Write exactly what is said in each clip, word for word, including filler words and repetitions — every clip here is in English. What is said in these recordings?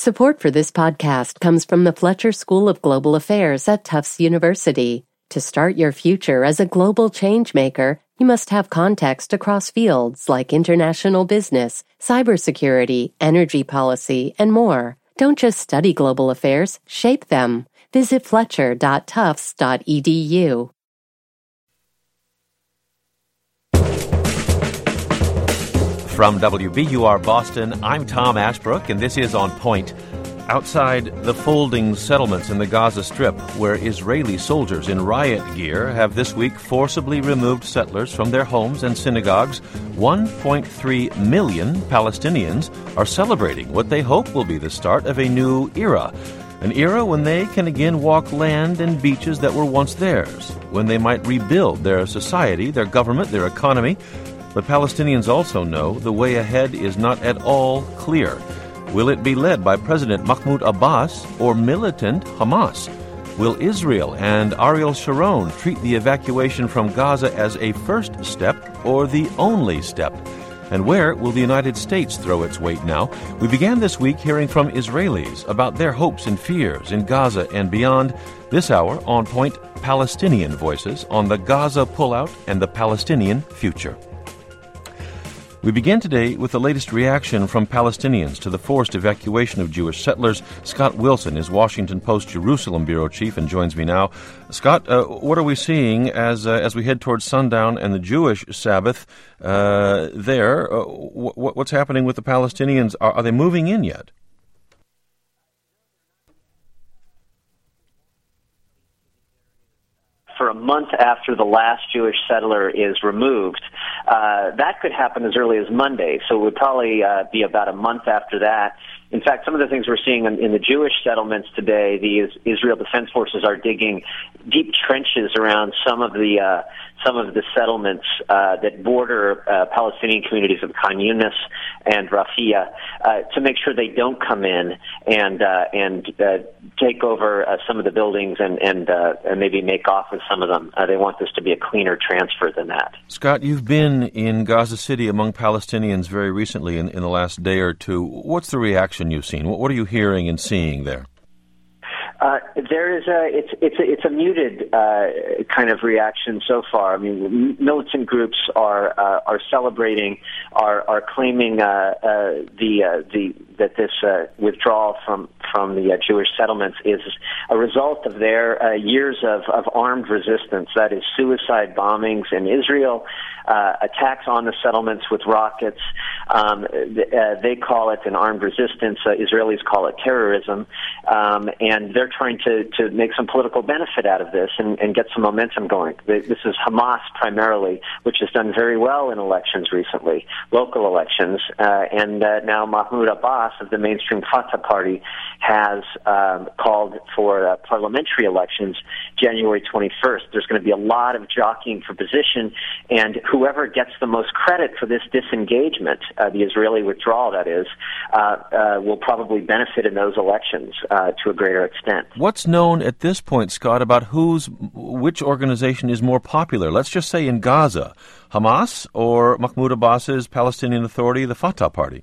Support for this podcast comes from the Fletcher School of Global Affairs at Tufts University. To start your future as a global changemaker, you must have context across fields like international business, cybersecurity, energy policy, and more. Don't just study global affairs, shape them. Visit fletcher dot tufts dot e d u. From W B U R Boston, I'm Tom Ashbrook, and this is On Point. Outside the folding settlements in the Gaza Strip, where Israeli soldiers in riot gear have this week forcibly removed settlers from their homes and synagogues, one point three million Palestinians are celebrating what they hope will be the start of a new era. An era when they can again walk land and beaches that were once theirs, when they might rebuild their society, their government, their economy. But Palestinians also know the way ahead is not at all clear. Will it be led by President Mahmoud Abbas or militant Hamas? Will Israel and Ariel Sharon treat the evacuation from Gaza as a first step or the only step? And where will the United States throw its weight now? We began this week hearing from Israelis about their hopes and fears in Gaza and beyond. This hour, On Point, Palestinian voices on the Gaza pullout and the Palestinian future. We begin today with the latest reaction from Palestinians to the forced evacuation of Jewish settlers. Scott Wilson is Washington Post Jerusalem bureau chief and joins me now. Scott, uh, what are we seeing as uh, as we head towards sundown and the Jewish Sabbath uh, there? Uh, w- what's happening with the Palestinians? Are, are they moving in yet? For a month after the last Jewish settler is removed. Uh, that could happen as early as Monday, so it would probably uh, be about a month after that. In fact, some of the things we're seeing in, in the Jewish settlements today, the is, Israel Defense Forces are digging deep trenches around some of the uh, some of the settlements uh, that border uh, Palestinian communities of Khan Yunis and Rafia uh, to make sure they don't come in and uh, and uh, take over uh, some of the buildings and and, uh, and maybe make off with some of them. Uh, they want this to be a cleaner transfer than that. Scott, you've been in Gaza City among Palestinians very recently in, in the last day or two. What's the reaction you've seen? What, what are you hearing and seeing there? Uh, there is a it's it's a, it's a muted uh, kind of reaction so far. I mean, militant groups are uh, are celebrating, are are claiming uh, uh, the uh, the that this uh, withdrawal from from the uh, Jewish settlements is a result of their uh, years of, of armed resistance. That is, suicide bombings in Israel, uh, attacks on the settlements with rockets. Um, th- uh, they call it an armed resistance. Uh, Israelis call it terrorism, um, and they're trying to, to make some political benefit out of this and, and get some momentum going. This is Hamas primarily, which has done very well in elections recently, local elections, uh, and uh, now Mahmoud Abbas of the mainstream Fatah party has um, called for uh, parliamentary elections January twenty-first. There's going to be a lot of jockeying for position, and whoever gets the most credit for this disengagement, uh, the Israeli withdrawal, that is, uh, uh, will probably benefit in those elections uh, to a greater extent. What's known at this point, Scott, about who's which organization is more popular? Let's just say in Gaza, Hamas or Mahmoud Abbas's Palestinian Authority, the Fatah party?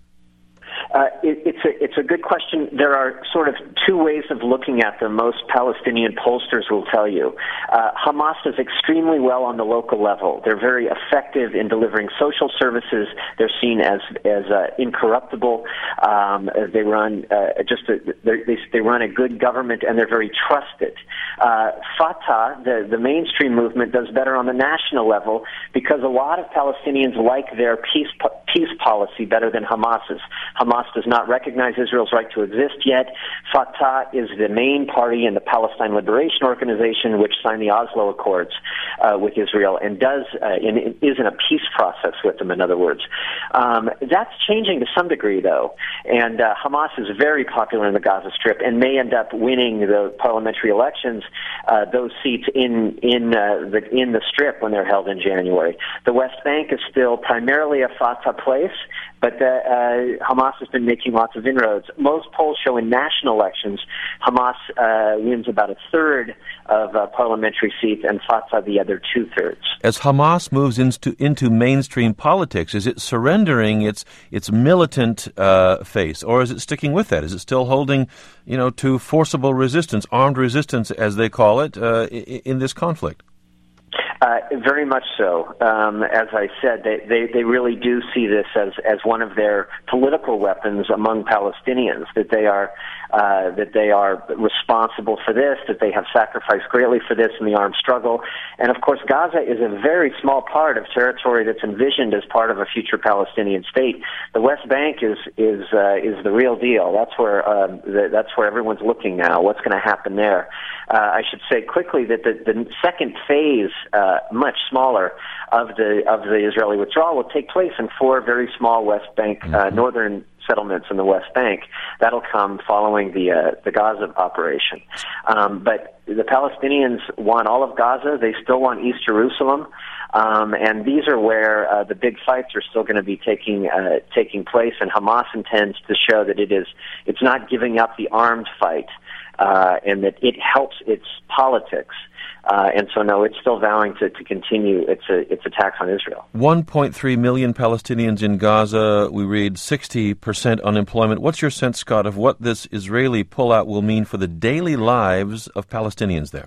Uh, it, it's a it's a good question. There are sort of two ways of looking at them. Most Palestinian pollsters will tell you. Uh, Hamas does extremely well on the local level. They're very effective in delivering social services. They're seen as as uh, incorruptible. Um, they run uh, just a, they they run a good government, and they're very trusted. Uh, Fatah, the the mainstream movement, does better on the national level because a lot of Palestinians like their peace peace policy better than Hamas's. Hamas does not recognize Israel's right to exist yet. Fatah is the main party in the Palestine Liberation Organization, which signed the Oslo Accords uh, with Israel and does uh, in, is in a peace process with them, in other words. Um, that's changing to some degree, though, and uh, Hamas is very popular in the Gaza Strip and may end up winning the parliamentary elections, uh, those seats in in uh, the in the Strip when they're held in January. The West Bank is still primarily a Fatah place, but uh, uh, Hamas is been making lots of inroads. Most polls show in national elections, Hamas uh, wins about a third of uh, parliamentary seats and Fatah the other two-thirds. As Hamas moves into into mainstream politics, is it surrendering its its militant uh, face, or is it sticking with that? Is it still holding, you know, to forcible resistance, armed resistance, as they call it, uh, in, in this conflict? Uh, very much so. Um, as I said, they, they, they really do see this as, as one of their political weapons among Palestinians, that they are uh, that they are responsible for this, that they have sacrificed greatly for this in the armed struggle. And of course, Gaza is a very small part of territory that's envisioned as part of a future Palestinian state. The West Bank is is uh, is the real deal. That's where uh, the, that's where everyone's looking now. What's going to happen there? Uh, I should say quickly that the, the second phase, uh, much smaller, of the of the Israeli withdrawal will take place in four very small West Bank, uh, mm-hmm. northern settlements in the West Bank. That'll come following the uh, the Gaza operation. Um, but the Palestinians want all of Gaza. They still want East Jerusalem. Um, and these are where uh, the big fights are still going to be taking uh, taking place. And Hamas intends to show that it is it's not giving up the armed fight. Uh, and that it helps its politics. Uh, and so, no, it's still vowing to, to continue its uh, its attacks on Israel. one point three million Palestinians in Gaza. We read sixty percent unemployment. What's your sense, Scott, of what this Israeli pullout will mean for the daily lives of Palestinians there?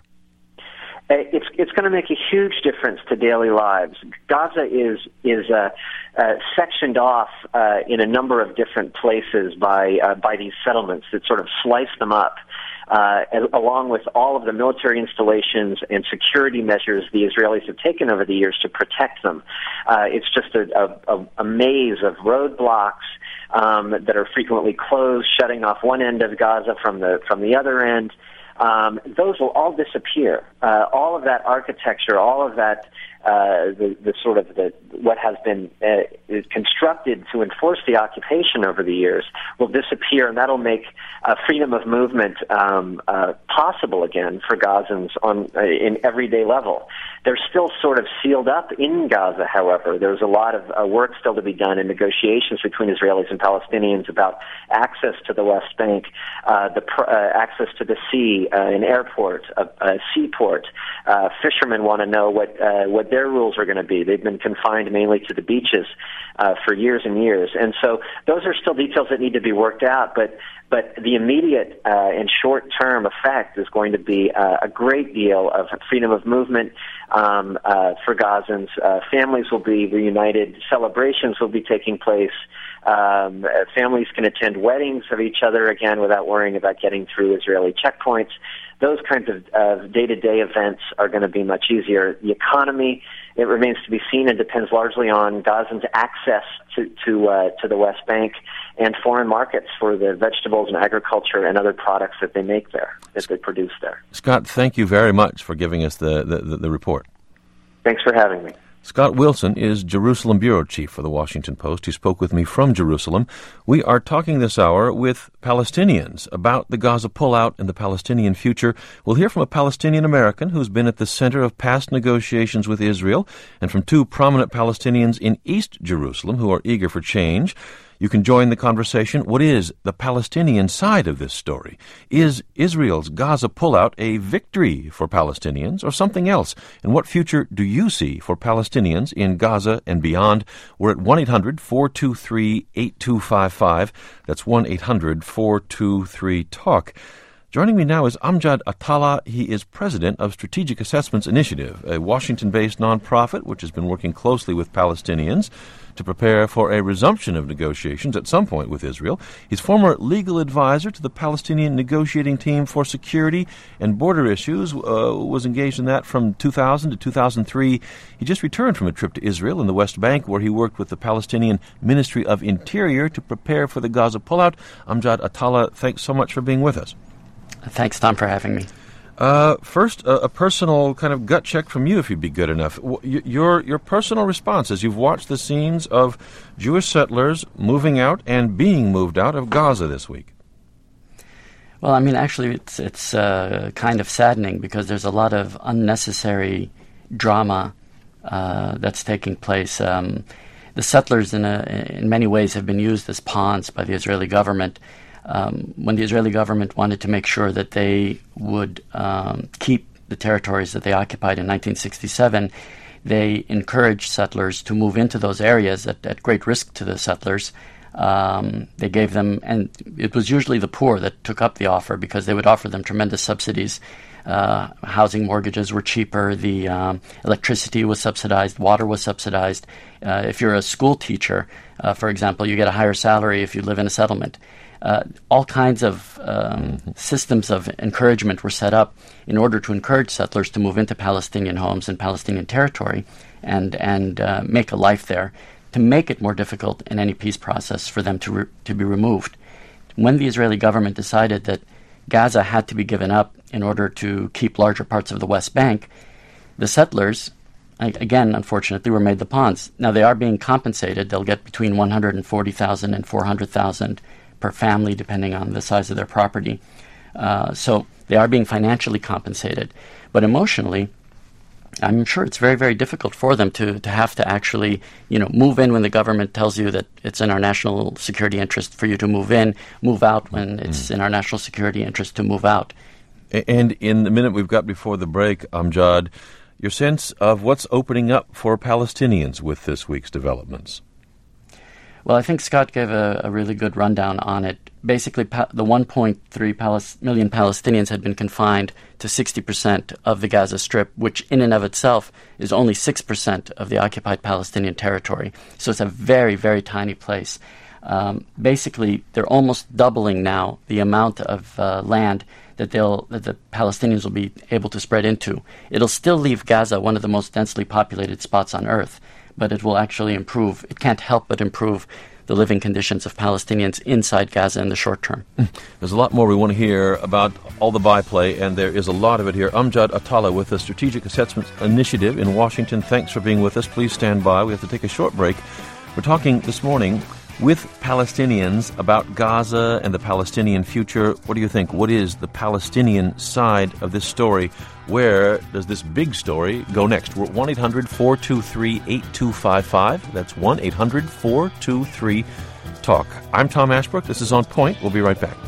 It's it's going to make a huge difference to daily lives. Gaza is is uh, uh, sectioned off uh, in a number of different places by uh, by these settlements that sort of slice them up. Uh, along with all of the military installations and security measures the Israelis have taken over the years to protect them. Uh, it's just a, a, a maze of roadblocks um, that are frequently closed, shutting off one end of Gaza from the from the other end. Um, those will all disappear. Uh, all of that architecture, all of that, uh, the, the sort of the what has been uh, constructed to enforce the occupation over the years will disappear, and that'll make uh, freedom of movement um, uh, possible again for Gazans on uh, in everyday level. They're still sort of sealed up in Gaza, however. There's a lot of uh, work still to be done in negotiations between Israelis and Palestinians about access to the West Bank, uh, the pr- uh, access to the sea, uh, an airport, a, a seaport. Uh, fishermen want to know what uh, what their rules are going to be. They've been confined mainly to the beaches uh, for years and years, and so those are still details that need to be worked out. But but the immediate uh, and short-term effect is going to be uh, a great deal of freedom of movement um, uh, for Gazans. Uh, families will be reunited. Celebrations will be taking place. Um, uh, families can attend weddings of each other again without worrying about getting through Israeli checkpoints. Those kinds of uh, day-to-day events are going to be much easier. The economy, it remains to be seen and depends largely on Gazans' access to to, uh, to the West Bank and foreign markets for the vegetables and agriculture and other products that they make there, that they produce there. Scott, thank you very much for giving us the, the, the, the report. Thanks for having me. Scott Wilson is Jerusalem Bureau Chief for the Washington Post. He spoke with me from Jerusalem. We are talking this hour with Palestinians about the Gaza pullout and the Palestinian future. We'll hear from a Palestinian American who's been at the center of past negotiations with Israel, and from two prominent Palestinians in East Jerusalem who are eager for change. You can join the conversation. What is the Palestinian side of this story? Is Israel's Gaza pullout a victory for Palestinians or something else? And what future do you see for Palestinians in Gaza and beyond? We're at one eight hundred four two three eight two five five. That's one eight hundred four two three TALK. Joining me now is Amjad Atallah. He is president of Strategic Assessments Initiative, a Washington-based nonprofit which has been working closely with Palestinians to prepare for a resumption of negotiations at some point with Israel. He's former legal advisor to the Palestinian negotiating team for security and border issues, uh, was engaged in that from two thousand to two thousand three. He just returned from a trip to Israel in the West Bank, where he worked with the Palestinian Ministry of Interior to prepare for the Gaza pullout. Amjad Atallah, thanks so much for being with us. Thanks, Tom, for having me. Uh, first, uh, a personal kind of gut check from you, if you'd be good enough. W- your your personal response as you've watched the scenes of Jewish settlers moving out and being moved out of Gaza this week. Well, I mean, actually, it's it's uh, kind of saddening because there's a lot of unnecessary drama uh, that's taking place. Um, the settlers, in a, in many ways, have been used as pawns by the Israeli government. Um, when the Israeli government wanted to make sure that they would um, keep the territories that they occupied in nineteen sixty-seven, they encouraged settlers to move into those areas at, at great risk to the settlers. Um, they gave them, and it was usually the poor that took up the offer because they would offer them tremendous subsidies. Uh, housing mortgages were cheaper, the um, electricity was subsidized, water was subsidized. Uh, if you're a school teacher, uh, for example, you get a higher salary if you live in a settlement. Uh, all kinds of um, systems of encouragement were set up in order to encourage settlers to move into Palestinian homes and Palestinian territory and, and uh, make a life there, to make it more difficult in any peace process for them to re- to be removed. When the Israeli government decided that Gaza had to be given up in order to keep larger parts of the West Bank, the settlers, again, unfortunately, were made the pawns. Now, they are being compensated. They'll get between one hundred forty thousand dollars and four hundred thousand dollars per family, depending on the size of their property. Uh, so they are being financially compensated. But emotionally, I'm sure it's very, very difficult for them to, to have to actually, you know, move in when the government tells you that it's in our national security interest for you to move in, move out when it's mm. in our national security interest to move out. And in the minute we've got before the break, Amjad, your sense of what's opening up for Palestinians with this week's developments? Well, I think Scott gave a, a really good rundown on it. Basically, pa- the one point three Palis- million Palestinians had been confined to sixty percent of the Gaza Strip, which in and of itself is only six percent of the occupied Palestinian territory. So it's a very, very tiny place. Um, basically, they're almost doubling now the amount of uh, land that they'll that the Palestinians will be able to spread into. It'll still leave Gaza one of the most densely populated spots on earth, but it will actually improve. It can't help but improve the living conditions of Palestinians inside Gaza in the short term. There's a lot more we want to hear about all the byplay, and there is a lot of it here. Amjad Atallah with the Strategic Assessment Initiative in Washington. Thanks for being with us. Please stand by. We have to take a short break. We're talking this morning with Palestinians about Gaza and the Palestinian future. What do you think? What is the Palestinian side of this story? Where does this big story go next? We're at one eight hundred four two three eight two five five. That's one eight hundred four two three talk. I'm Tom Ashbrook. This is On Point. We'll be right back.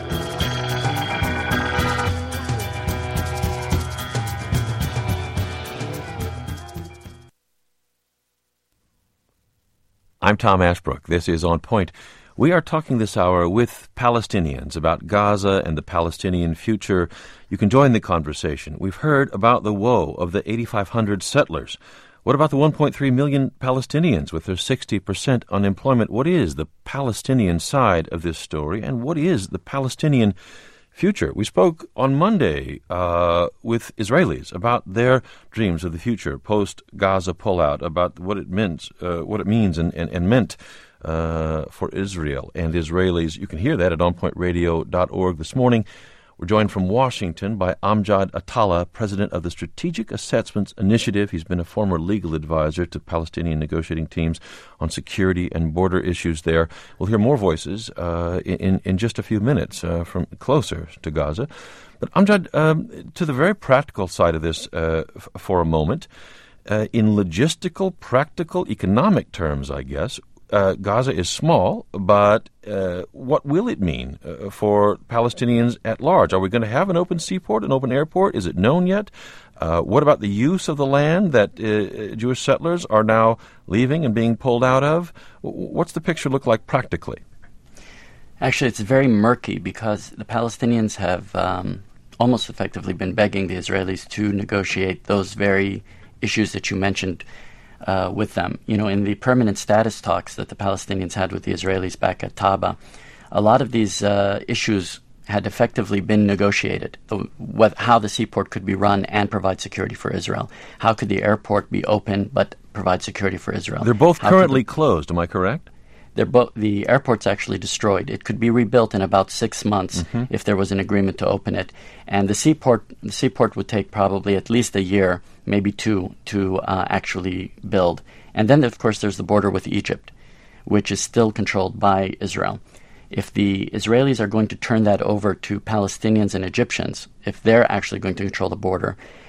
I'm Tom Ashbrook. This is On Point. We are talking this hour with Palestinians about Gaza and the Palestinian future. You can join the conversation. We've heard about the woe of the eighty-five hundred settlers. What about the one point three million Palestinians with their sixty percent unemployment? What is the Palestinian side of this story, and what is the Palestinian future? We spoke on Monday uh, with Israelis about their dreams of the future post-Gaza pullout, about what it meant, uh, what it means and, and, and meant uh, for Israel and Israelis. You can hear that at on point radio dot org this morning. We're joined from Washington by Amjad Atallah, president of the Strategic Assessments Initiative. He's been a former legal advisor to Palestinian negotiating teams on security and border issues there. We'll hear more voices uh, in, in just a few minutes uh, from closer to Gaza. But Amjad, um, to the very practical side of this uh, f- for a moment, uh, in logistical, practical, economic terms, I guess, Uh, Gaza is small, but uh, what will it mean uh, for Palestinians at large? Are we going to have an open seaport, an open airport? Is it known yet? Uh, what about the use of the land that uh, Jewish settlers are now leaving and being pulled out of? What's the picture look like practically? Actually, it's very murky because the Palestinians have um, almost effectively been begging the Israelis to negotiate those very issues that you mentioned Uh, with them. You know, in the permanent status talks that the Palestinians had with the Israelis back at Taba, a lot of these uh, issues had effectively been negotiated. The, what, how the seaport could be run and provide security for Israel. How could the airport be open but provide security for Israel? They're both how currently the, closed, am I correct? They're bo- the airport's actually destroyed. It could be rebuilt in about six months mm-hmm. if there was an agreement to open it. And the seaport, the seaport would take probably at least a year, maybe two, to uh, actually build. And then, of course, there's the border with Egypt, which is still controlled by Israel. If the Israelis are going to turn that over to Palestinians and Egyptians, if they're actually going to control the border,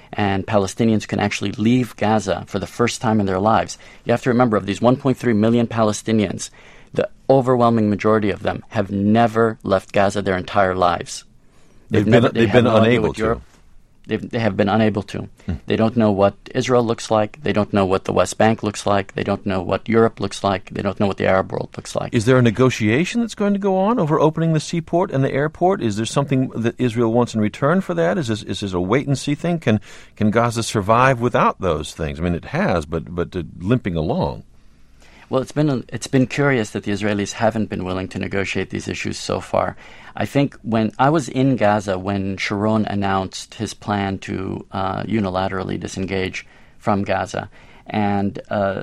and Palestinians can actually leave Gaza for the first time in their lives. You have to remember, of these one point three million Palestinians, the overwhelming majority of them have never left Gaza their entire lives. They've, They've, been, never, they they've been no unable to. Europe, they have been unable to. Hmm. They don't know what Israel looks like. They don't know what the West Bank looks like. They don't know what Europe looks like. They don't know what the Arab world looks like. Is there a negotiation that's going to go on over opening the seaport and the airport? Is there something that Israel wants in return for that? Is this, is this a wait-and-see thing? Can can Gaza survive without those things? I mean, it has, but but uh, limping along. Well, it's been it's been curious that the Israelis haven't been willing to negotiate these issues so far. I think when I was in Gaza when Sharon announced his plan to uh, unilaterally disengage from Gaza, and uh,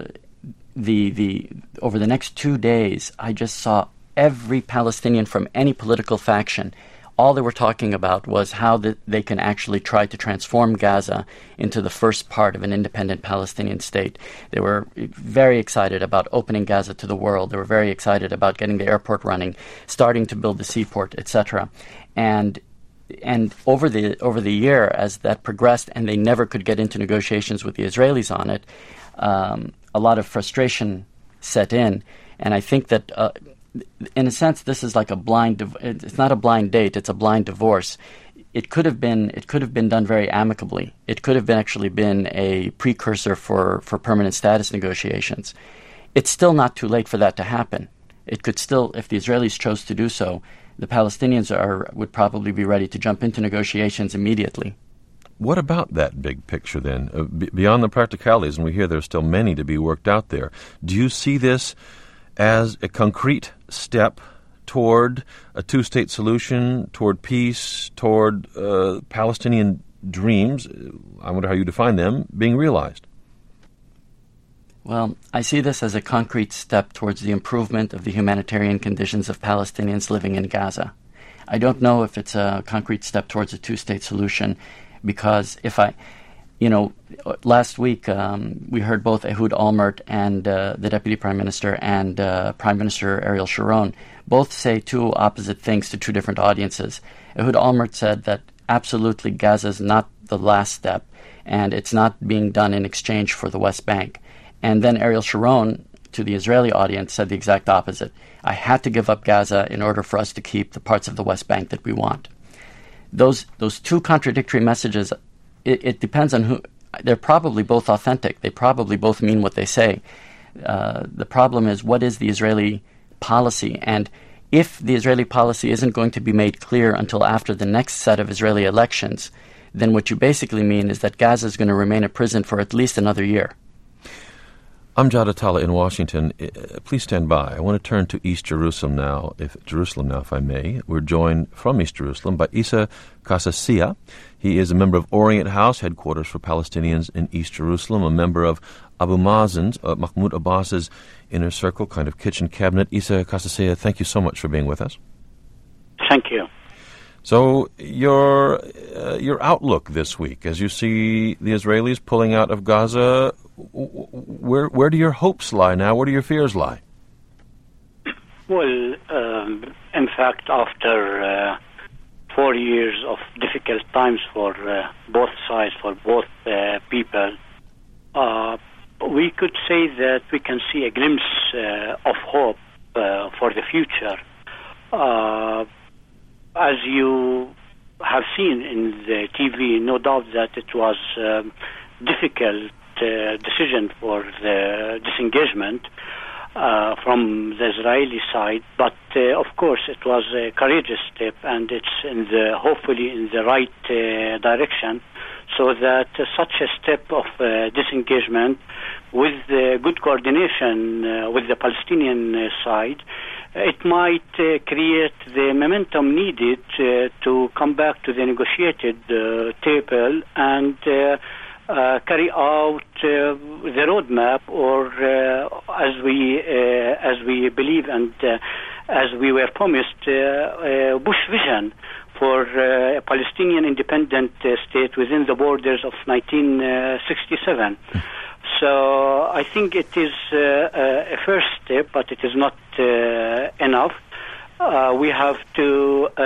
the the over the next two days, I just saw every Palestinian from any political faction. All they were talking about was how the, they can actually try to transform Gaza into the first part of an independent Palestinian state. They were very excited about opening Gaza to the world. They were very excited about getting the airport running, starting to build the seaport, et cetera. And and over the over the year, as that progressed, and they never could get into negotiations with the Israelis on it, um, a lot of frustration set in. And I think that Uh, in a sense, this is like a blind. Div- it's not a blind date; it's a blind divorce. It could have been. It could have been done very amicably. It could have been actually been a precursor for, for permanent status negotiations. It's still not too late for that to happen. It could still, if the Israelis chose to do so, the Palestinians are would probably be ready to jump into negotiations immediately. What about that big picture then, uh, b- beyond the practicalities? And we hear there's still many to be worked out there. Do you see this as a concrete step toward a two-state solution, toward peace, toward uh, Palestinian dreams, I wonder how you define them, being realized? Well, I see this as a concrete step towards the improvement of the humanitarian conditions of Palestinians living in Gaza. I don't know if it's a concrete step towards a two-state solution, because if I... You know, last week um, we heard both Ehud Olmert and uh, the Deputy Prime Minister and uh, Prime Minister Ariel Sharon both say two opposite things to two different audiences. Ehud Olmert said that absolutely Gaza is not the last step and it's not being done in exchange for the West Bank. And then Ariel Sharon, to the Israeli audience, said the exact opposite. I had to give up Gaza in order for us to keep the parts of the West Bank that we want. Those, those two contradictory messages, It, it depends on who. They're probably both authentic. They probably both mean what they say. Uh, the problem is, what is the Israeli policy? And if the Israeli policy isn't going to be made clear until after the next set of Israeli elections, then what you basically mean is that Gaza is going to remain a prison for at least another year. Amjad Atallah in Washington. Please stand by. I want to turn to East Jerusalem now, if Jerusalem now, if I may. We're joined from East Jerusalem by Issa Kasasiyeh. He is a member of Orient House, headquarters for Palestinians in East Jerusalem, a member of Abu Mazen's, uh, Mahmoud Abbas's inner circle, kind of kitchen cabinet. Issa Kasasiyeh, thank you so much for being with us. Thank you. So your uh, your outlook this week, as you see the Israelis pulling out of Gaza, where where do your hopes lie now? Where do your fears lie? Well, um, in fact, after uh, four years of difficult times for uh, both sides, for both uh, people, uh, we could say that we can see a glimpse uh, of hope uh, for the future. Uh, As you have seen in the T V, no doubt that it was a difficult uh, decision for the disengagement uh, from the Israeli side, but uh, of course it was a courageous step, and it's in the hopefully in the right uh, direction, so that uh, such a step of uh, disengagement with uh, good coordination uh, with the Palestinian uh, side, it might uh, create the momentum needed uh, to come back to the negotiated uh, table and uh, uh, carry out uh, the roadmap, or uh, as we uh, as we believe and uh, as we were promised, uh, uh, Bush vision for uh, a Palestinian independent uh, state within the borders of nineteen sixty-seven. So I think it is uh, a first step, but it is not uh, enough. Uh, we have to uh,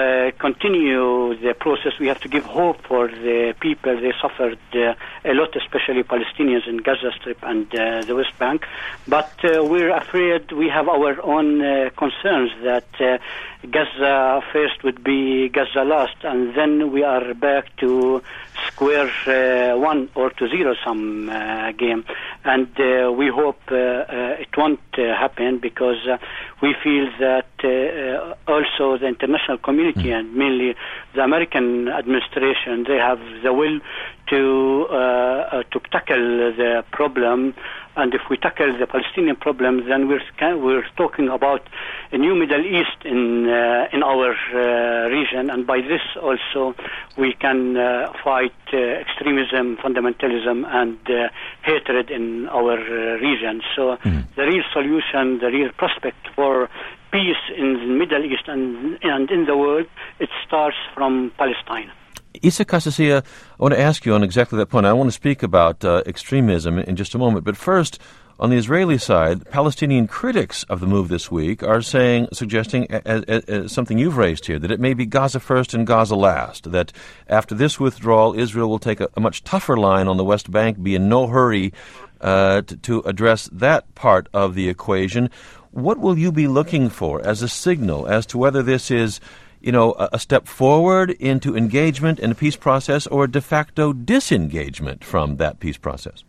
continue the process, we have to give hope for the people. They suffered uh, a lot, especially Palestinians in Gaza Strip and uh, the West Bank. But uh, we're afraid we have our own uh, concerns that uh, Gaza first would be Gaza last, and then we are back to square uh, one or to zero some uh, game. And uh, we hope uh, uh, it won't uh, happen, because uh, we feel that uh, also the international community and mainly the American administration, they have the will to uh, uh, to tackle the problem. And if we tackle the Palestinian problem, then we're we're talking about a new Middle East in uh, in our uh, region, and by this also we can uh, fight uh, extremism, fundamentalism, and uh, hatred in our uh, region. So mm. the real solution, the real prospect for peace in the Middle East and and in the world, it starts from Palestine. Isa Qasasiyeh, I want to ask you on exactly that point. I want to speak about uh, extremism in just a moment. But first, on the Israeli side, Palestinian critics of the move this week are saying, suggesting as, as, as something you've raised here, that it may be Gaza first and Gaza last, that after this withdrawal, Israel will take a, a much tougher line on the West Bank, be in no hurry uh, to, to address that part of the equation. What will you be looking for as a signal as to whether this is, you know, a step forward into engagement in a peace process or a de facto disengagement from that peace process?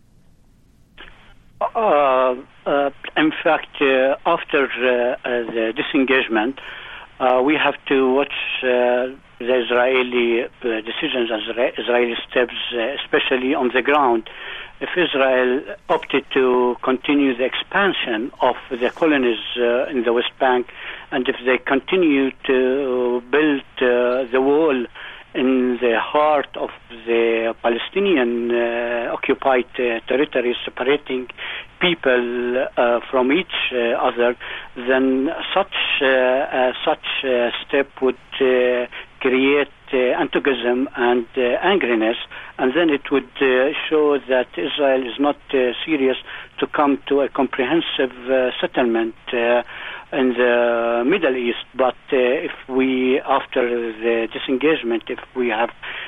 Uh, uh, in fact, uh, after uh, uh, the disengagement, uh, we have to watch uh, the Israeli uh, decisions, Israeli steps, uh, especially on the ground. If Israel opted to continue the expansion of the colonies uh, in the West Bank, and if they continue to build uh, the wall in the heart of the Palestinian uh, occupied uh, territories, separating people uh, from each uh, other, then such uh, uh, such uh, step would uh, create uh, antagonism and uh, angriness, and then it would uh, show that Israel is not uh, serious to come to a comprehensive uh, settlement uh, in the Middle East. But uh, if we, after the disengagement, if we have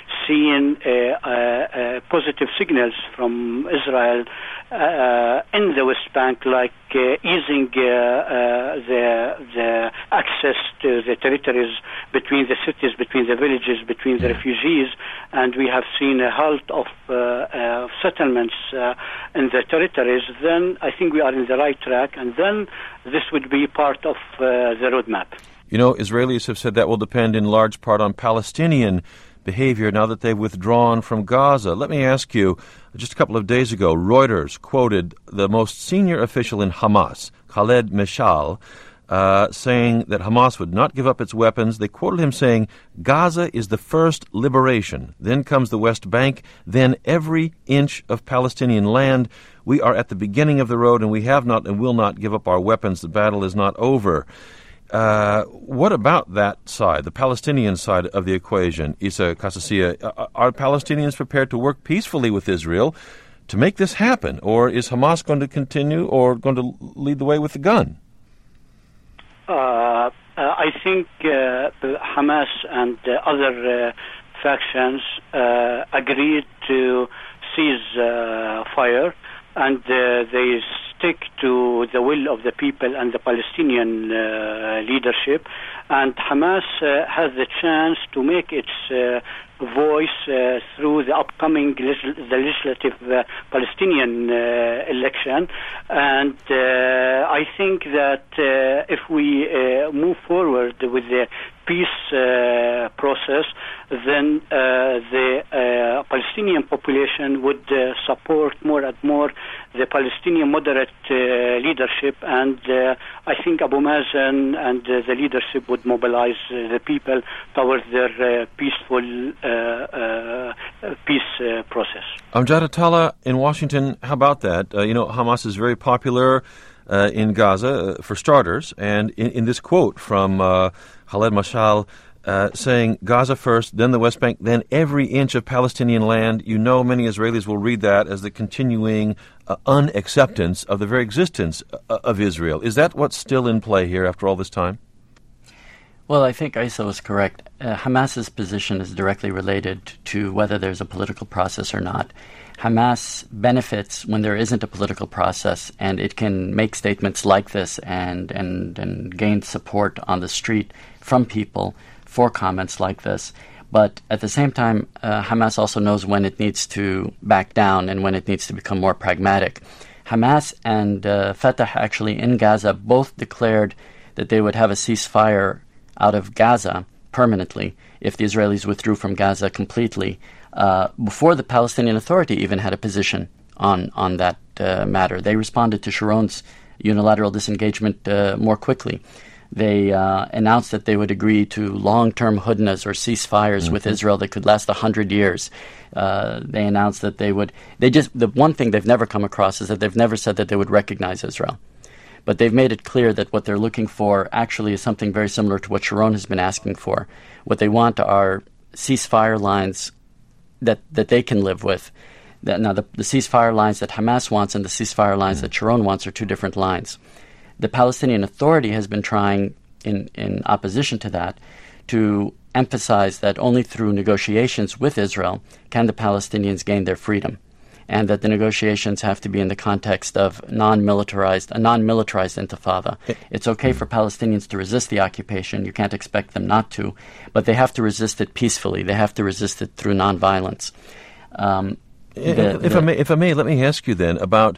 seen uh, uh, uh, positive signals from Israel uh, in the West Bank, like uh, easing uh, uh, the the access to the territories between the cities, between the villages, between the refugees, and we have seen a halt of uh, uh, settlements uh, in the territories, then I think we are in the right track, and then this would be part of uh, the roadmap. You know, Israelis have said that will depend in large part on Palestinian behavior now that they've withdrawn from Gaza. Let me ask you, just a couple of days ago, Reuters quoted the most senior official in Hamas, Khaled Meshal, uh, saying that Hamas would not give up its weapons. They quoted him saying, Gaza is the first liberation. Then comes the West Bank, then every inch of Palestinian land. We are at the beginning of the road, and we have not and will not give up our weapons. The battle is not over. Uh, what about that side, the Palestinian side of the equation, Isa Qasasiyeh? Are, are Palestinians prepared to work peacefully with Israel to make this happen? Or is Hamas going to continue or going to lead the way with the gun? Uh, uh, I think uh, Hamas and uh, other uh, factions uh, agreed to cease uh, fire, and uh, they stick to the will of the people and the Palestinian uh, leadership. And Hamas uh, has the chance to make its uh, voice uh, through the upcoming legis- the legislative uh, Palestinian uh, election. And uh, I think that uh, if we uh, move forward with the peace uh, process, then uh, the uh, Palestinian population would uh, support more and more the Palestinian moderate uh, leadership, and uh, I think Abu Mazen and uh, the leadership would mobilize uh, the people towards their uh, peaceful uh, uh, peace uh, process. Amjad Atallah in Washington, how about that? Uh, you know, Hamas is very popular uh, in Gaza, uh, for starters, and in, in this quote from uh, Khaled Meshal, Uh, saying Gaza first, then the West Bank, then every inch of Palestinian land. You know, many Israelis will read that as the continuing uh, unacceptance of the very existence uh, of Israel. Is that what's still in play here after all this time? Well, I think Isa was correct. Uh, Hamas's position is directly related to whether there's a political process or not. Hamas benefits when there isn't a political process, and it can make statements like this and, and, and gain support on the street from people for comments like this. But at the same time, uh, Hamas also knows when it needs to back down and when it needs to become more pragmatic. Hamas and uh, Fatah actually in Gaza both declared that they would have a ceasefire out of Gaza permanently if the Israelis withdrew from Gaza completely, uh, before the Palestinian Authority even had a position on, on that uh, matter. They responded to Sharon's unilateral disengagement uh, more quickly. They uh, announced that they would agree to long-term hudnas or ceasefires mm-hmm. with Israel that could last one hundred years. Uh, they announced that they would... They just The one thing they've never come across is that they've never said that they would recognize Israel. But they've made it clear that what they're looking for actually is something very similar to what Sharon has been asking for. What they want are ceasefire lines that, that they can live with. That, now, the, the ceasefire lines that Hamas wants and the ceasefire lines that Sharon wants are two different lines. The Palestinian Authority has been trying, in, in opposition to that, to emphasize that only through negotiations with Israel can the Palestinians gain their freedom, and that the negotiations have to be in the context of non-militarized, a non-militarized intifada. It's okay for Palestinians to resist the occupation. You can't expect them not to, but they have to resist it peacefully. They have to resist it through nonviolence. Um, the, if, the, I may, if I may, let me ask you then about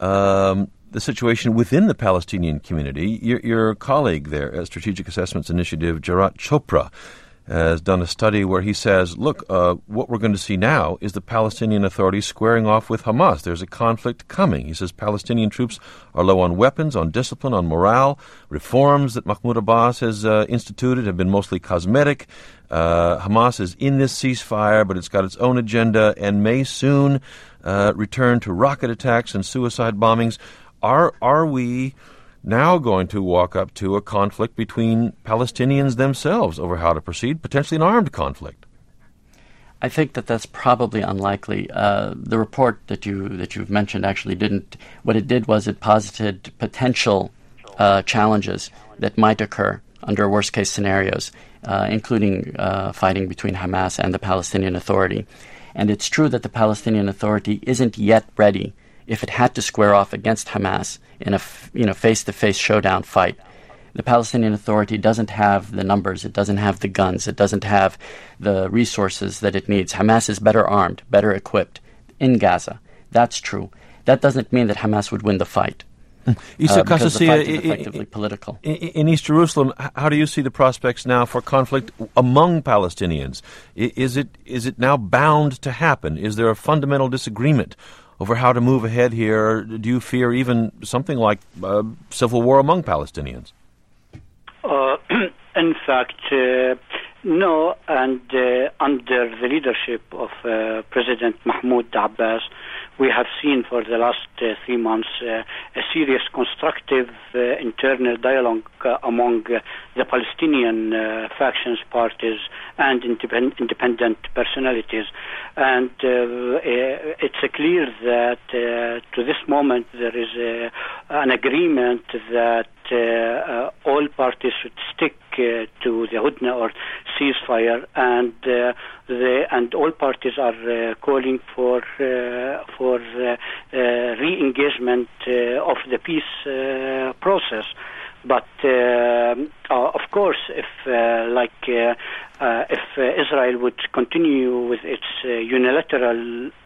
um, the situation within the Palestinian community. Your, your colleague there at Strategic Assessments Initiative, Jarat Chopra, has done a study where he says, look, uh, what we're going to see now is the Palestinian Authority squaring off with Hamas. There's a conflict coming. He says Palestinian troops are low on weapons, on discipline, on morale. Reforms that Mahmoud Abbas has uh, instituted have been mostly cosmetic. Uh, Hamas is in this ceasefire, but it's got its own agenda and may soon uh, return to rocket attacks and suicide bombings. Are, are we now going to walk up to a conflict between Palestinians themselves over how to proceed, potentially an armed conflict? I think that that's probably unlikely. Uh, the report that you that you've mentioned actually didn't. What it did was it posited potential uh, challenges that might occur under worst case scenarios, uh, including uh, fighting between Hamas and the Palestinian Authority. And it's true that the Palestinian Authority isn't yet ready, if it had to square off against Hamas in a you know face-to-face showdown fight. The Palestinian Authority doesn't have the numbers, it doesn't have the guns, it doesn't have the resources that it needs. Hamas is better armed, better equipped in Gaza. That's true. That doesn't mean that Hamas would win the fight. Isa uh, because the fight is Qasasiyya, effectively in, political. In East Jerusalem, how do you see the prospects now for conflict among Palestinians? Is it is it now bound to happen? Is there a fundamental disagreement over how to move ahead here? Do you fear even something like uh, civil war among Palestinians? Uh, in fact, uh, no, and uh, under the leadership of uh, President Mahmoud Abbas, we have seen for the last uh, three months uh, a serious constructive uh, internal dialogue uh, among uh, the Palestinian uh, factions, parties, and independ- independent personalities. And uh, uh, it's uh, clear that uh, to this moment there is uh, an agreement that uh, uh, all parties should stick uh, to the Hudna or ceasefire, and uh, the, and all parties are uh, calling for uh, for uh, uh, re-engagement uh, of the peace uh, process. But uh, uh, of course, if uh, like uh, uh, if uh, Israel would continue with its uh, unilateral uh,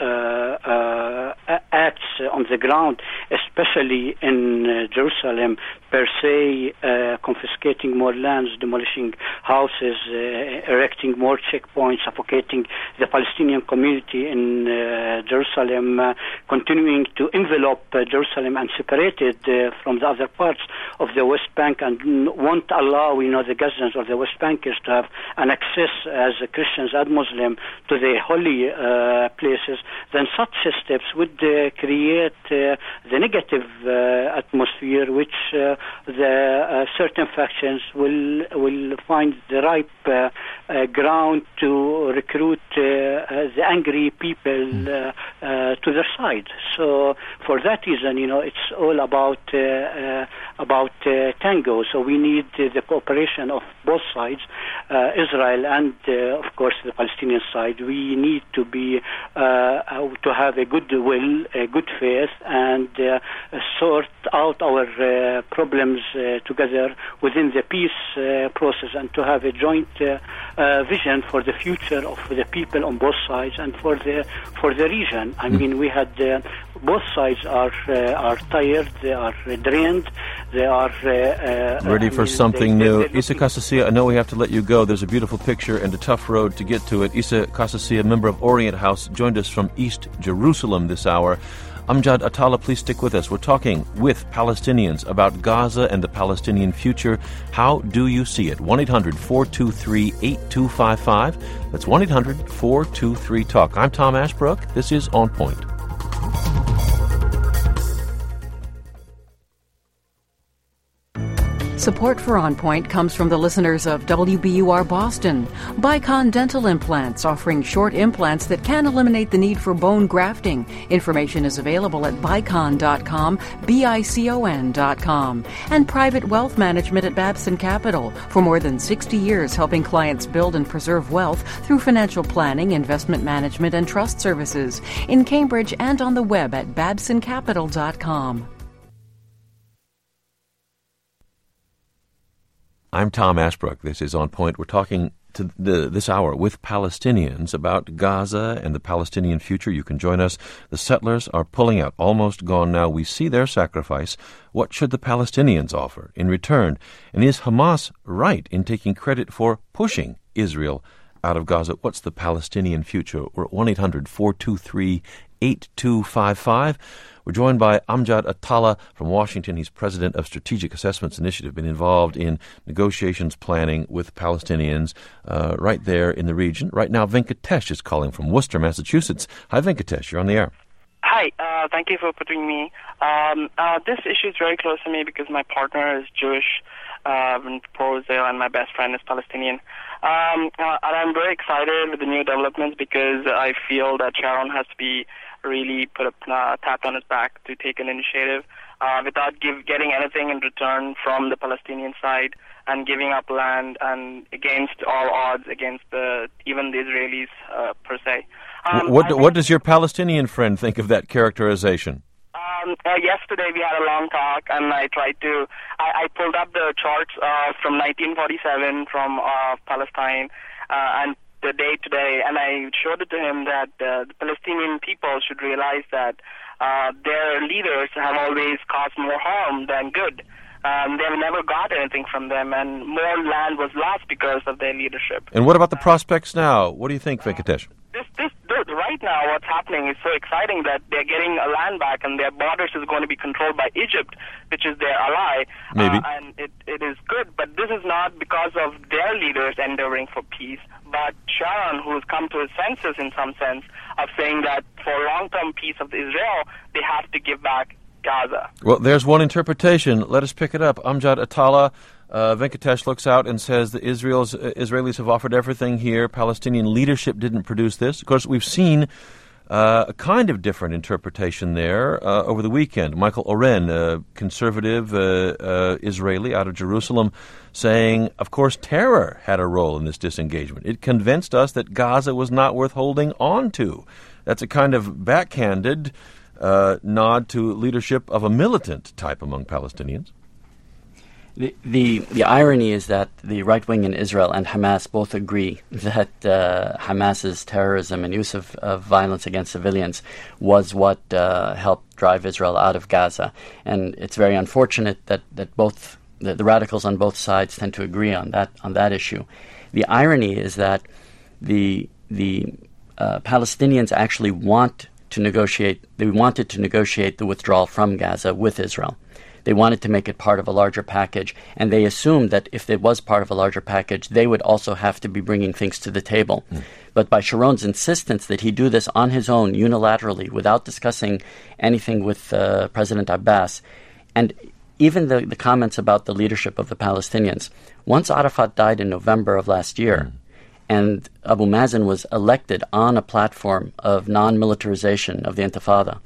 uh, acts on the ground, especially in uh, Jerusalem, per se, uh, confiscating more lands, demolishing houses, uh, erecting more checkpoints, suffocating the Palestinian community in uh, Jerusalem, uh, continuing to envelop uh, Jerusalem and separate it uh, from the other parts of the West Bank, and won't allow, you know, the Gazans or the West Bankers to have an access as Christians and Muslims to the holy uh, places, then such steps would uh, create uh, the negative uh, atmosphere which uh, the uh, certain factions will will find the ripe uh, uh, ground to recruit uh, uh, the angry people uh, uh, to their side. So for that reason, you know, it's all about uh, uh, about uh, tango. So we need uh, the cooperation of both sides, uh, Israel and, uh, of course, the Palestinian side. We need to be uh, to have a good will, a good faith, and uh, sort out our uh, problems uh, together within the peace uh, process, and to have a joint uh, uh, vision for the future of the people on both sides and for the for the region. I mm. mean, we had uh, both sides are uh, are tired, they are uh, drained, they are uh, uh, ready for I mean, something they, new. they, Issa Kasassia, I know we have to let you go. There's a beautiful picture and a tough road to get to it. Issa Kasassia, member of Orient House, joined us from East Jerusalem this hour. Amjad Atallah, please stick with us. We're talking with Palestinians about Gaza and the Palestinian future. How do you see it? one eight hundred four two three eight two five five. That's one eight hundred four two three talk. I'm Tom Ashbrook. This is On Point. Support for On Point comes from the listeners of W B U R Boston. Bicon Dental Implants, offering short implants that can eliminate the need for bone grafting. Information is available at bicon dot com, B I C O N dot com. And Private Wealth Management at Babson Capital, for more than sixty years helping clients build and preserve wealth through financial planning, investment management, and trust services. In Cambridge and on the web at babson capital dot com. I'm Tom Ashbrook. This is On Point. We're talking to the, this hour with Palestinians about Gaza and the Palestinian future. You can join us. The settlers are pulling out, almost gone now. We see their sacrifice. What should the Palestinians offer in return? And is Hamas right in taking credit for pushing Israel out of Gaza? What's the Palestinian future? We're at one eight hundred four two three eight two five five. We're joined by Amjad Atallah from Washington. He's president of Strategic Assessments Initiative, been involved in negotiations planning with Palestinians uh, right there in the region. Right now, Venkatesh is calling from Worcester, Massachusetts. Hi, Venkatesh. You're on the air. Hi. Uh, thank you for putting me. Um, uh, this issue is very close to me because my partner is Jewish, uh, pro-Israel, and my best friend is Palestinian. Um, uh, and I'm very excited with the new developments because I feel that Sharon has to be really put a uh, tap on his back to take an initiative uh, without give, getting anything in return from the Palestinian side and giving up land and against all odds against the even the Israelis uh, per se. Um, what what does your Palestinian friend think of that characterization? Um, uh, yesterday we had a long talk, and I tried to. I, I pulled up the charts uh, from nineteen forty-seven from uh, Palestine uh, and the day to day, and I showed it to him that uh, the Palestinian people should realize that uh, their leaders have always caused more harm than good. Um, they've never got anything from them, and more land was lost because of their leadership. And what about the prospects now? What do you think, Venkatesh? This, this, this, right now, what's happening is so exciting that they're getting a land back, and their borders is going to be controlled by Egypt, which is their ally. Maybe. Uh, and it, it is good, but this is not because of their leaders endeavoring for peace, but Sharon, who's come to his senses in some sense, of saying that for long-term peace of Israel, they have to give back Gaza. Well, there's one interpretation. Let us pick it up. Amjad Atallah, uh, Venkatesh looks out and says the Israel's, uh, Israelis have offered everything here. Palestinian leadership didn't produce this. Of course, we've seen uh, a kind of different interpretation there uh, over the weekend. Michael Oren, a conservative uh, uh, Israeli out of Jerusalem, saying, of course, terror had a role in this disengagement. It convinced us that Gaza was not worth holding on to. That's a kind of backhanded Uh, nod to leadership of a militant type among Palestinians. The, the the irony is that the right wing in Israel and Hamas both agree that uh, Hamas's terrorism and use of, of violence against civilians was what uh, helped drive Israel out of Gaza. And it's very unfortunate that, that both the, the radicals on both sides tend to agree on that on that issue. The irony is that the the uh, Palestinians actually want to negotiate, they wanted to negotiate the withdrawal from Gaza with Israel. They wanted to make it part of a larger package, and they assumed that if it was part of a larger package, they would also have to be bringing things to the table. Mm. But by Sharon's insistence that he do this on his own, unilaterally, without discussing anything with uh, President Abbas, and even the, the comments about the leadership of the Palestinians, once Arafat died in November of last year, mm. and Abu Mazen was elected on a platform of non-militarization of the Intifada,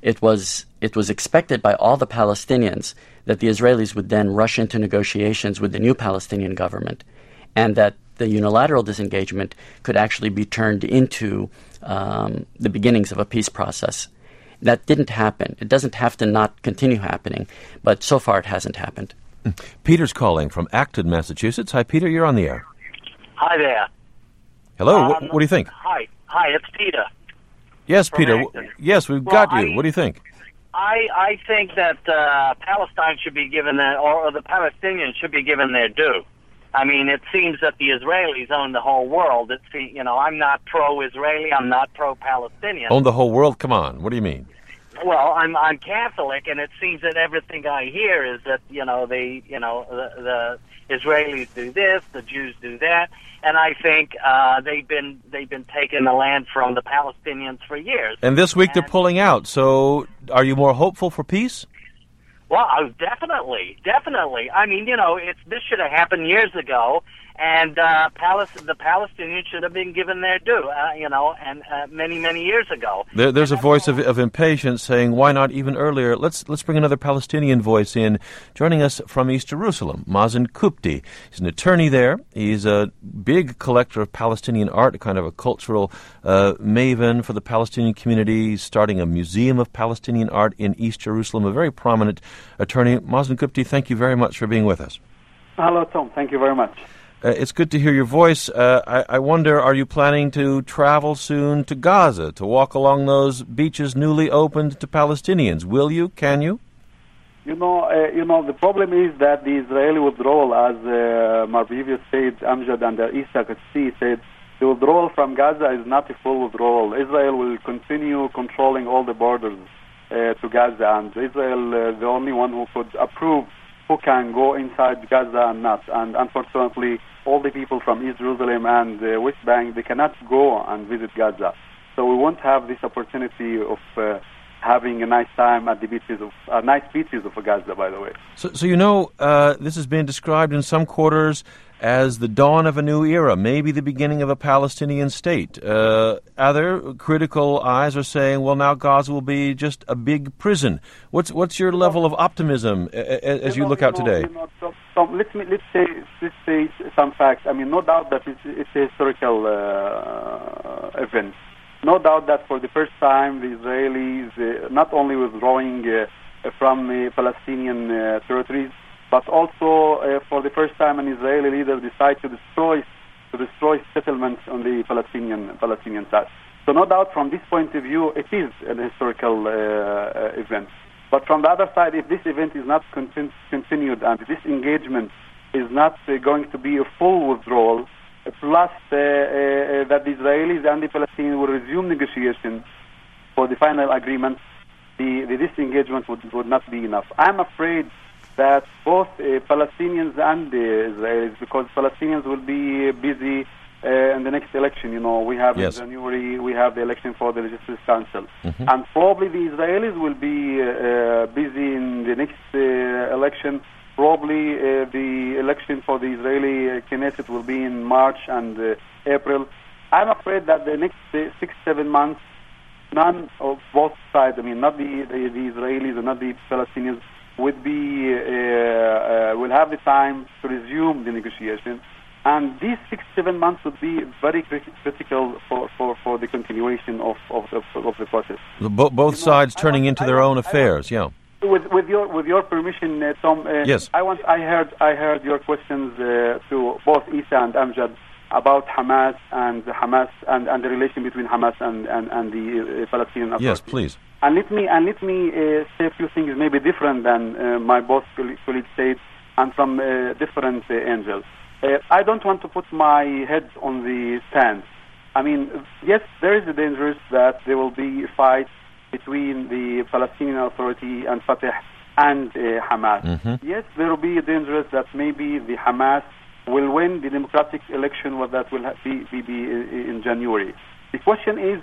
it was it was expected by all the Palestinians that the Israelis would then rush into negotiations with the new Palestinian government, and that the unilateral disengagement could actually be turned into um, the beginnings of a peace process. That didn't happen. It doesn't have to not continue happening, but so far it hasn't happened. Peter's calling from Acton, Massachusetts. Hi, Peter. You're on the air. Hi there. Hello. Um, what, what do you think? Hi. Hi, it's Peter. Yes, from Peter. Acton. Yes, we've Well, got you. I- What do you think? I, I think that uh, Palestine should be given their, or, or the Palestinians should be given their due. I mean, it seems that the Israelis own the whole world. It's, you know, I'm not pro-Israeli. I'm not pro-Palestinian. Own the whole world? Come on. What do you mean? Well, I'm I'm Catholic, and it seems that everything I hear is that you know they you know the, the Israelis do this, the Jews do that, and I think uh, they've been they've been taking the land from the Palestinians for years. And this week they're And- pulling out. So are you more hopeful for peace? Well, uh, definitely, definitely. I mean, you know, it's this should have happened years ago, and uh, Palest- the Palestinians should have been given their due, uh, you know, and uh, many, many years ago. There, there's a voice of, of impatience saying, why not even earlier? Let's let's bring another Palestinian voice in. Joining us from East Jerusalem, Mazen Kupti. He's an attorney there. He's a big collector of Palestinian art, kind of a cultural uh, maven for the Palestinian community. He's starting a museum of Palestinian art in East Jerusalem, a very prominent attorney. Mazen Kupti, thank you very much for being with us. Hello, Tom. Thank you very much. Uh, it's good to hear your voice. Uh, I, I wonder, are you planning to travel soon to Gaza, to walk along those beaches newly opened to Palestinians? Will you? Can you? You know, uh, you know, the problem is that the Israeli withdrawal, as uh, my previous said, Amjad and uh, Issa Qudsi said, the withdrawal from Gaza is not a full withdrawal. Israel will continue controlling all the borders uh, to Gaza, and Israel, uh, the only one who could approve who can go inside Gaza and not. And unfortunately, all the people from East Jerusalem and the West Bank, they cannot go and visit Gaza. So we won't have this opportunity of uh, having a nice time at the beaches of uh, nice beaches of Gaza, by the way. So, so you know, uh, this has been described in some quarters as the dawn of a new era, maybe the beginning of a Palestinian state. Uh, other critical eyes are saying, well, now Gaza will be just a big prison. What's what's your level of optimism uh, as you, you know, look you out know, today? You know, so, so let's me, let's say let's say some facts. I mean, no doubt that it's, it's a historical uh, event. No doubt that for the first time, the Israelis uh, not only withdrawing uh, from uh, Palestinian uh, territories, but also uh, for the first time, an Israeli leader decided to destroy to destroy settlements on the Palestinian Palestinian side. So no doubt, from this point of view, it is an historical uh, uh, event. But from the other side, if this event is not continu- continued and this engagement is not uh, going to be a full withdrawal, uh, plus uh, uh, that the Israelis and the Palestinians will resume negotiations for the final agreement, the, the disengagement would, would not be enough. I'm afraid that both uh, Palestinians and the Israelis, because Palestinians will be busy uh, in the next election. You know, we have Yes. in January, we have the election for the Legislative Council. Mm-hmm. And probably the Israelis will be uh, busy in the next uh, election. Probably uh, the election for the Israeli uh, Knesset will be in March and uh, April. I'm afraid that the next uh, six, seven months, none of both sides, I mean, not the, the, the Israelis and not the Palestinians, would be uh, uh, will have the time to resume the negotiation, and these six seven months would be very crit- critical for, for, for the continuation of of, of, of the process. Bo- both You know, sides I turning want- into I their want- own I want- affairs. Yeah. With with your with your permission, uh, Tom. Uh, Yes. I want I heard I heard your questions uh, to both Issa and Amjad about Hamas and Hamas and, and the relation between Hamas and and, and the uh, Palestinian Authority. Yes, please. And let me and let me uh, say a few things maybe different than uh, my boss colleague said, and from uh, different uh, angles. Uh, I don't want to put my head on the sand. I mean, yes, there is a danger that there will be a fight between the Palestinian Authority and Fatah and uh, Hamas. Mm-hmm. Yes, there will be a danger that maybe the Hamas will win the democratic election that will ha- be, be, be in January. The question is,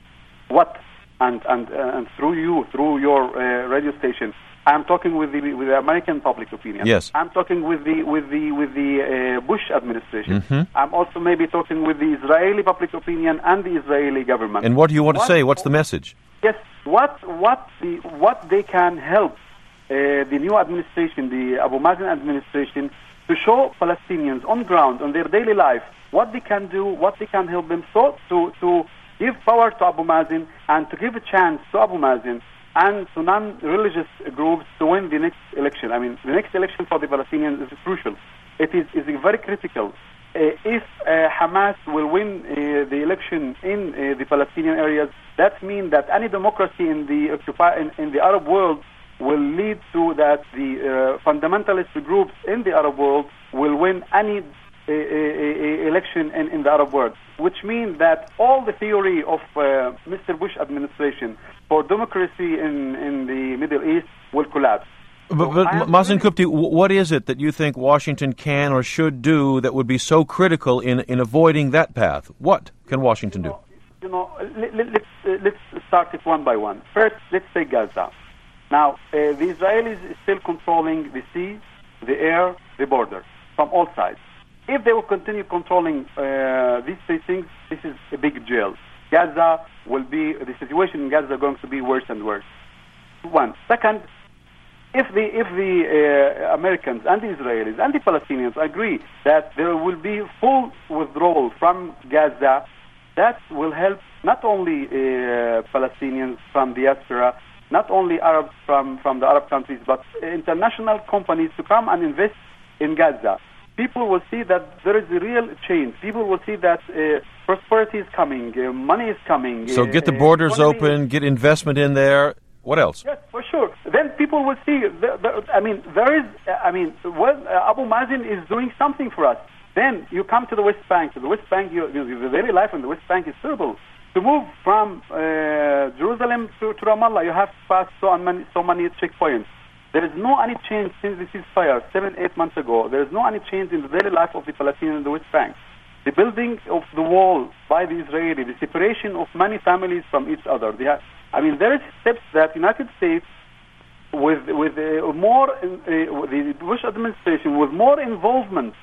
what? And and uh, and through you, through your uh, radio station, I'm talking with the with the American public opinion. Yes. I'm talking with the with the with the uh, Bush administration. Mm-hmm. I'm also maybe talking with the Israeli public opinion and the Israeli government. And what do you want to What- say? What's the message? yes, what what the what they can help uh, the new administration, the Abu Mazen administration, to show Palestinians on ground, on their daily life, what they can do, what they can help them, so to to give power to Abu Mazen and to give a chance to Abu Mazen and to non-religious groups to win the next election. I mean, the next election for the Palestinians is crucial. It is, is very critical. Uh, if uh, Hamas will win uh, the election in uh, the Palestinian areas, that means that any democracy in the occupy in, in the Arab world will lead to that the uh, fundamentalist groups in the Arab world will win any uh, uh, uh, election in, in the Arab world, which means that all the theory of uh, Mister Bush administration for democracy in, in the Middle East will collapse. But, but Mazen Qupty, what is it that you think Washington can or should do that would be so critical in, in avoiding that path? What can Washington do? You know, let, let, let's, uh, let's start it one by one. First, let's take Gaza. Now, uh, the Israelis are still controlling the sea, the air, the border from all sides. If they will continue controlling uh, these three things, this is a big jail. Gaza will be, the situation in Gaza is going to be worse and worse. One. Second, if the if the uh, Americans and the Israelis and the Palestinians agree that there will be full withdrawal from Gaza, that will help not only uh, Palestinians from diaspora, not only Arabs from, from the Arab countries, but international companies to come and invest in Gaza. People will see that there is a real change. People will see that uh, prosperity is coming, uh, money is coming. So get the borders uh, open, get investment in there. What else? Yes, for sure. Then people will see. The, the, I mean, there is. I mean, well, uh, Abu Mazen is doing something for us. Then you come to the West Bank. To the West Bank, you, you, the daily life in the West Bank is terrible. To move from uh, Jerusalem to, to Ramallah, you have to pass so many, so many checkpoints. There is no any change since the ceasefire seven, eight months ago. There is no any change in the daily life of the Palestinians in the West Bank. The building of the wall by the Israeli, the separation of many families from each other. They have, I mean, there is steps that United States, with with uh, more uh, the Bush administration, with more involvement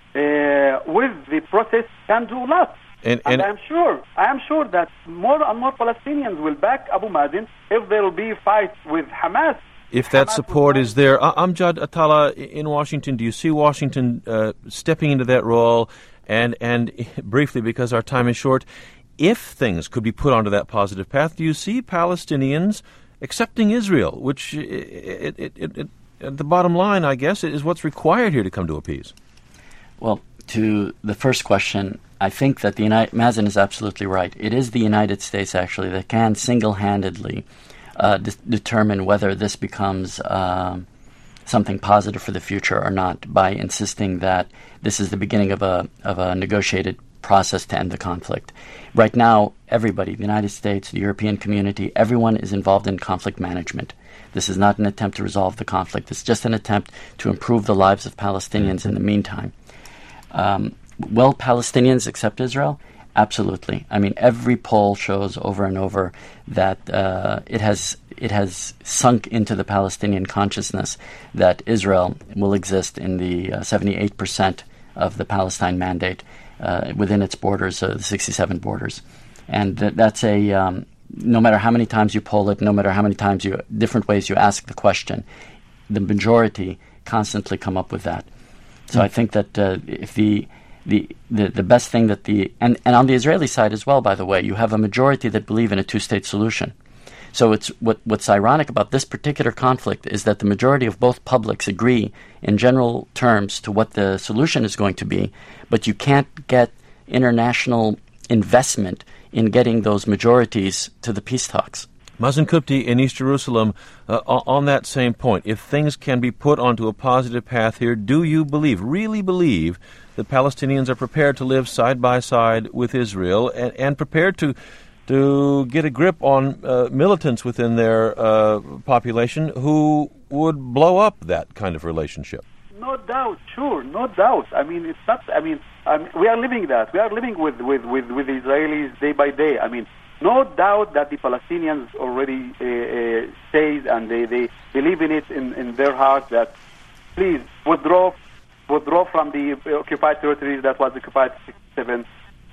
uh, with the process, can do a lot. And, and, and I'm sure, I am sure that more and more Palestinians will back Abu Mazen if there will be fights with Hamas. If that Hamas support is there, uh, Amjad Atallah in Washington, do you see Washington uh, stepping into that role? And and briefly, because our time is short, if things could be put onto that positive path, do you see Palestinians accepting Israel, which it, it, it, it, at the bottom line, I guess, is what's required here to come to a peace? Well, to the first question, I think that the United, Mazen is absolutely right. It is the United States, actually, that can single-handedly uh, de- determine whether this becomes uh, something positive for the future or not by insisting that this is the beginning of a of a negotiated process to end the conflict. Right now, everybody, the United States, the European community, everyone is involved in conflict management. This is not an attempt to resolve the conflict. It's just an attempt to improve the lives of Palestinians in the meantime. Um, will Palestinians accept Israel? Absolutely. I mean, every poll shows over and over that uh, it has it has sunk into the Palestinian consciousness that Israel will exist in the uh, seventy-eight percent of the Palestine mandate uh, within its borders, uh, the sixty-seven borders. And th- that's a, um, no matter how many times you poll it, no matter how many times you, different ways you ask the question, the majority constantly come up with that. So mm. I think that uh, if the The, the the best thing that the and, and on the Israeli side as well, by the way, you have a majority that believe in a two-state solution. So it's what what's ironic about this particular conflict is that the majority of both publics agree in general terms to what the solution is going to be, but you can't get international investment in getting those majorities to the peace talks. Mazen Qupty in East Jerusalem, uh, on that same point, if things can be put onto a positive path here, do you believe, really believe, that Palestinians are prepared to live side by side with Israel and, and prepared to to get a grip on uh, militants within their uh, population who would blow up that kind of relationship? No doubt, sure, no doubt. I mean, it's not. I mean, I mean we are living that. We are living with with with, with the Israelis day by day. I mean. No doubt that the Palestinians already uh, uh, say and they, they believe in it in, in their heart that please withdraw withdraw from the occupied territories that was occupied sixty-seven.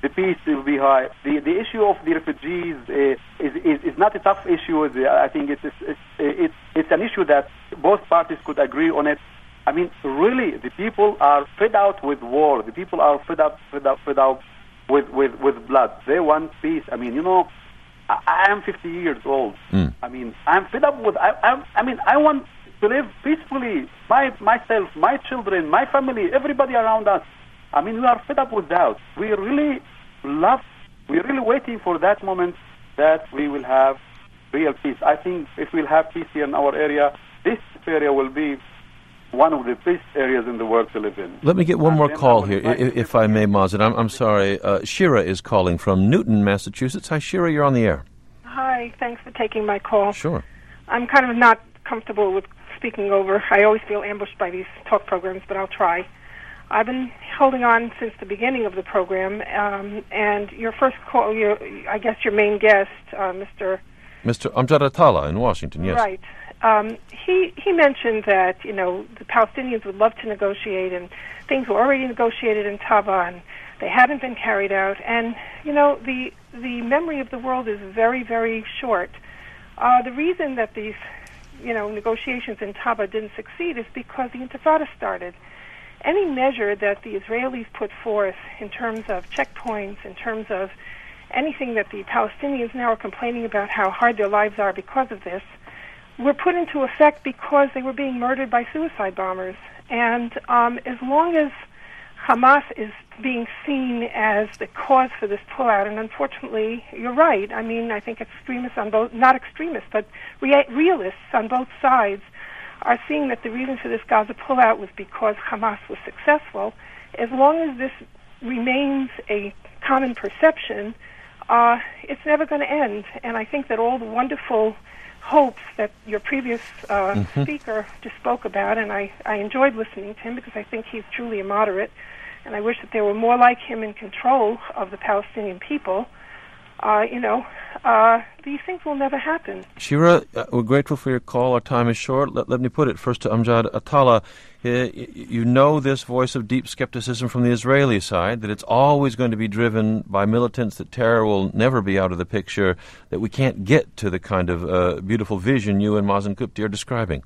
the peace will be high. The the issue of the refugees uh, is, is is not a tough issue. I think it's it's, it's it's an issue that both parties could agree on it. I mean, really, the people are fed out with war. The people are fed up, fed up, fed up with, with, with blood. They want peace. I mean, you know, I, I am fifty years old. Mm. I mean, I'm fed up with. I, I, I mean, I want to live peacefully. My myself, my children, my family, everybody around us. I mean, we are fed up with doubt. We really love. We're really waiting for that moment that we will have real peace. I think if we'll have peace here in our area, this area will be one of the best areas in the world to live in. Let me get one and more call here, if, if I may, Mazen. I'm, I'm sorry. Uh, Shira is calling from Newton, Massachusetts. Hi, Shira, you're on the air. Hi, thanks for taking my call. Sure. I'm kind of not comfortable with speaking over. I always feel ambushed by these talk programs, but I'll try. I've been holding on since the beginning of the program, um, and your first call, your, I guess your main guest, uh, Mister Mister Amjad Atallah in Washington, yes. Right. Um, he he mentioned that, you know, the Palestinians would love to negotiate, and things were already negotiated in Taba, and they haven't been carried out. And, you know, the the memory of the world is very, very short. Uh, the reason that these, you know, negotiations in Taba didn't succeed is because the Intifada started. Any measure that the Israelis put forth in terms of checkpoints, in terms of anything that the Palestinians now are complaining about how hard their lives are because of this, were put into effect because they were being murdered by suicide bombers. And um, as long as Hamas is being seen as the cause for this pullout, and unfortunately, you're right, I mean, I think extremists on both, not extremists, but rea- realists on both sides are seeing that the reason for this Gaza pullout was because Hamas was successful. As long as this remains a common perception, uh, it's never going to end. And I think that all the wonderful hopes that your previous uh, mm-hmm. speaker just spoke about, and I, I enjoyed listening to him because I think he's truly a moderate, and I wish that there were more like him in control of the Palestinian people. Uh, you know, uh, these things will never happen. Shira, uh, we're grateful for your call. Our time is short. Let, let me put it first to Amjad Atallah. Uh, you know this voice of deep skepticism from the Israeli side, that it's always going to be driven by militants, that terror will never be out of the picture, that we can't get to the kind of uh, beautiful vision you and Mazen Qupty are describing.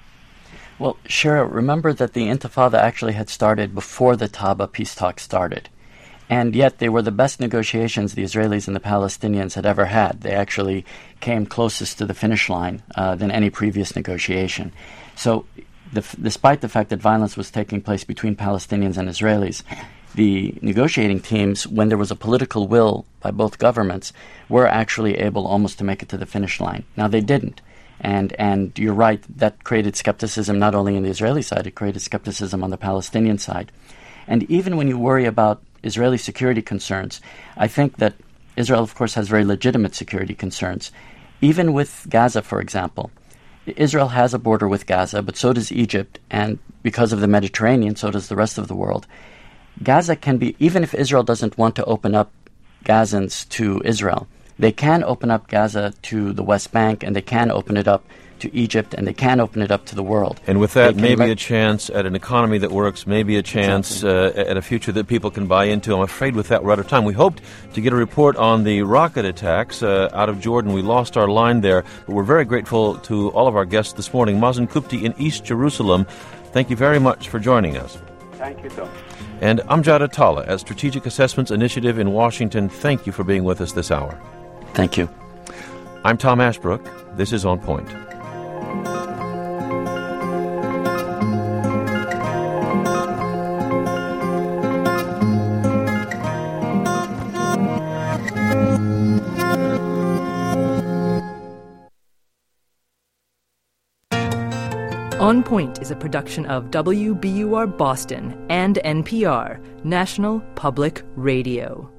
Well, Shira, remember that the Intifada actually had started before the Taba peace talks started. And yet they were the best negotiations the Israelis and the Palestinians had ever had. They actually came closest to the finish line uh, than any previous negotiation. So the, despite the fact that violence was taking place between Palestinians and Israelis, the negotiating teams, when there was a political will by both governments, were actually able almost to make it to the finish line. Now, they didn't. And and you're right, that created skepticism not only on the Israeli side, it created skepticism on the Palestinian side. And even when you worry about Israeli security concerns, I think that Israel, of course, has very legitimate security concerns. Even with Gaza, for example, Israel has a border with Gaza, but so does Egypt, and because of the Mediterranean, so does the rest of the world. Gaza can be, even if Israel doesn't want to open up Gazans to Israel, they can open up Gaza to the West Bank, and they can open it up to Egypt, and they can open it up to the world. And with that, maybe let- a chance at an economy that works, maybe a chance exactly. uh, at a future that people can buy into. I'm afraid with that we're out of time. We hoped to get a report on the rocket attacks uh, out of Jordan. We lost our line there, but we're very grateful to all of our guests this morning. Mazen Qupty in East Jerusalem, thank you very much for joining us. Thank you, Tom. And Amjad Atallah at Strategic Assessments Initiative in Washington, thank you for being with us this hour. Thank you. I'm Tom Ashbrook. This is On Point. On Point is a production of W B U R Boston and N P R, National Public Radio.